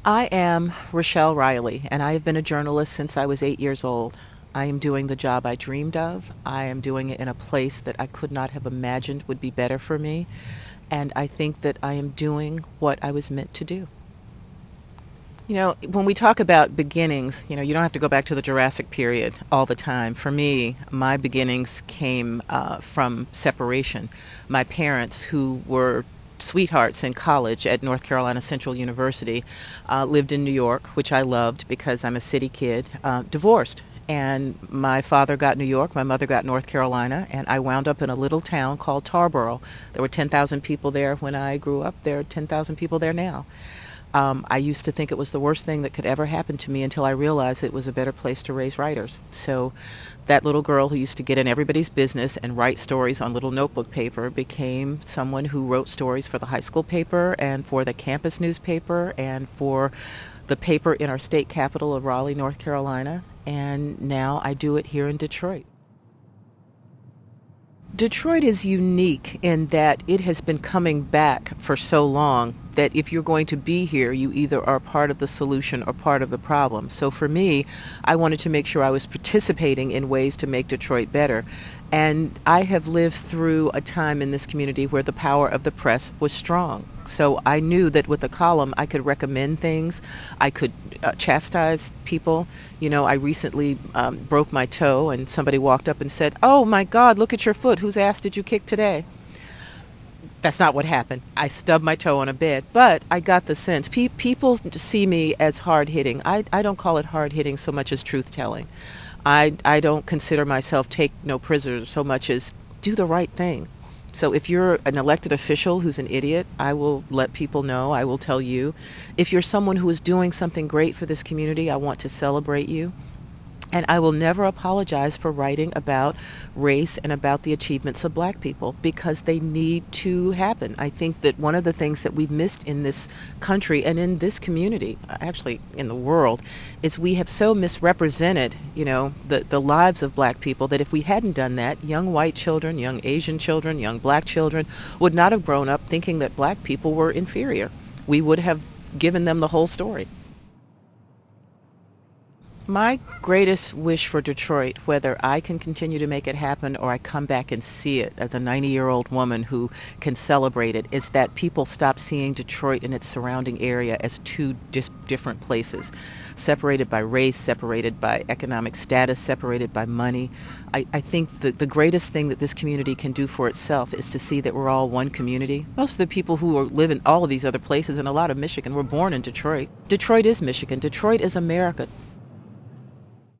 I am Rochelle Riley, and I have been a journalist since I was 8 years old. I am doing the job I dreamed of. I am doing it in a place that I could not have imagined would be better for me, and I think that I am doing what I was meant to do. When we talk about beginnings, you don't have to go back to the Jurassic period all the time. For me, my beginnings came from separation. My parents, who were sweethearts in college at North Carolina Central University, lived in New York, which I loved because I'm a city kid, divorced. And my father got New York, my mother got North Carolina, and I wound up in a little town called Tarboro. There were 10,000 people there when I grew up. There are 10,000 people there now. I used to think it was the worst thing that could ever happen to me until I realized it was a better place to raise writers. So that little girl who used to get in everybody's business and write stories on little notebook paper became someone who wrote stories for the high school paper and for the campus newspaper and for the paper in our state capital of Raleigh, North Carolina. And now I do it here in Detroit. Detroit is unique in that it has been coming back for so long that if you're going to be here, you either are part of the solution or part of the problem. So for me, I wanted to make sure I was participating in ways to make Detroit better. And I have lived through a time in this community where the power of the press was strong. So I knew that with a column, I could recommend things. I could chastise people. I recently broke my toe and somebody walked up and said, "Oh my God, look at your foot. Whose ass did you kick today?" That's not what happened. I stubbed my toe on a bed, but I got the sense. People see me as hard-hitting. I don't call it hard-hitting so much as truth-telling. I don't consider myself take no prisoners so much as do the right thing. So if you're an elected official who's an idiot, I will let people know. I will tell you. If you're someone who is doing something great for this community, I want to celebrate you. And I will never apologize for writing about race and about the achievements of black people because they need to happen. I think that one of the things that we've missed in this country and in this community, actually in the world, is we have so misrepresented, the lives of black people that if we hadn't done that, young white children, young Asian children, young black children would not have grown up thinking that black people were inferior. We would have given them the whole story. My greatest wish for Detroit, whether I can continue to make it happen or I come back and see it as a 90-year-old woman who can celebrate it, is that people stop seeing Detroit and its surrounding area as two different places, separated by race, separated by economic status, separated by money. I think that the greatest thing that this community can do for itself is to see that we're all one community. Most of the people who live in all of these other places and a lot of Michigan were born in Detroit. Detroit is Michigan. Detroit is America.